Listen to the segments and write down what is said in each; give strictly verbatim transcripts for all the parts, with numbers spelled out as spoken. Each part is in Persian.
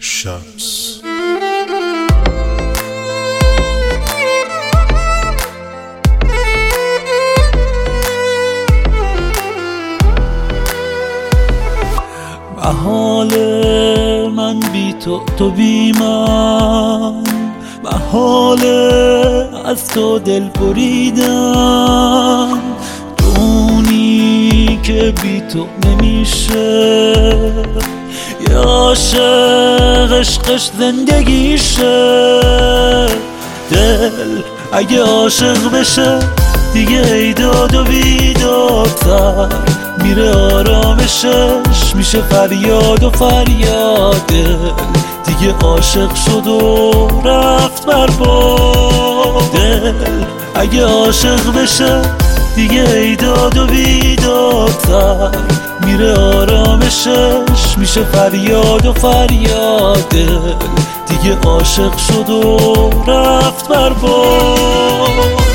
شمس. محال من بی تو، تو بی من، محاله از تو دل بریدم. دونی که بی تو نمیشه، یه عاشق عشقش زندگیشه. دل اگه عاشق بشه دیگه ایداد و بیدادتر، میره آرامشش میشه فریاد و فریاد. دل دیگه عاشق شد و رفت بر باد. دل اگه عاشق بشه دیگه ایداد و بیدادتر، میره آرامشش میشه فریاد و فریاد. دل دیگه عاشق شد و رفت بر باد.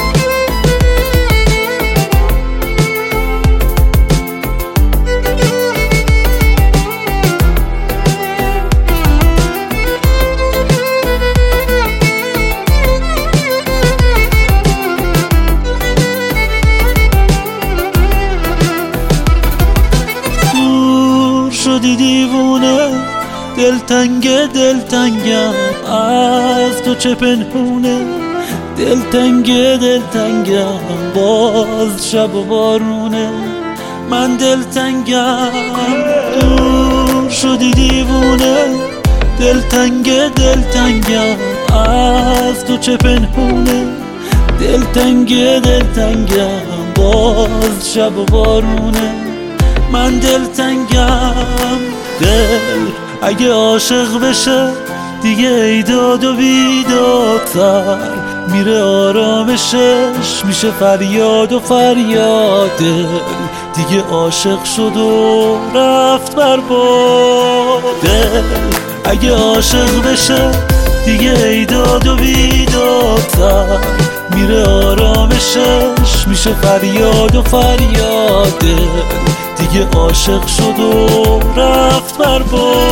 شدی دیوونه، دلتنگ دلتنگم از تو چه پنهونه. دلتنگ دلتنگم باز شب و بارونه. من دلتنگم، دور شدی دیوونه. دلتنگ دلتنگم از تو چه پنهونه. دلتنگ دلتنگم باز شب و بارونه. من دلتنگم. دل اگه عاشق بشه دیگه ایداد و بیدادتر، میره آرامشش میشه فریاد و فریاد. دل دیگه عاشق شد و رفت بر باد. دل اگه عاشق بشه دیگه ایداد و بیدادتر، میره آرامشش میشه فریاد و فریاد. دل دیگه عاشق شد و رفت بر باد.